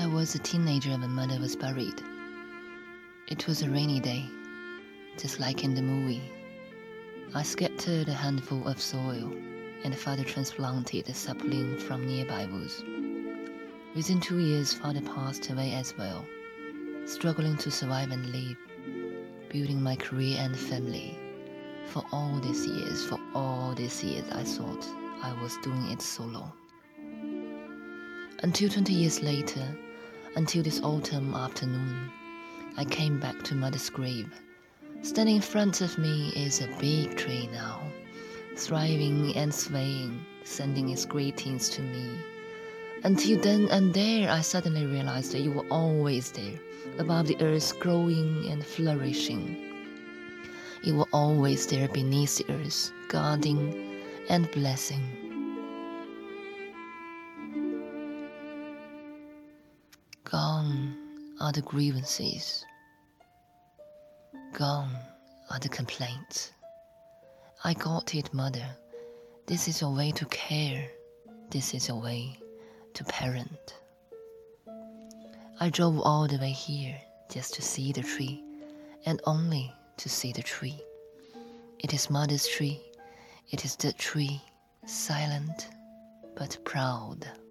was a teenager when Mother was buried. It was a rainy day, just like in the movie. I scattered a handful of soil, and Father transplanted a sapling from nearby woods. Within 2 years, Father passed away as well, struggling to survive and live, building my career and family. For all these years, I thought I was doing it solo. Until 20 years later, until this autumn afternoon, I came back to Mother's grave. Standing in front of me is a big tree now, thriving and swaying, sending its greetings to me. Until then and there, I suddenly realized that you were always there, above the earth, growing and flourishing. You were always there beneath the earth, guarding and blessing. Gone are the grievances. Gone are the complaints. I got it, Mother. This is your way to care. This is your way to parent. I drove all the way here just to see the tree, and only to see the tree. It is Mother's tree. It is the tree, silent but proud.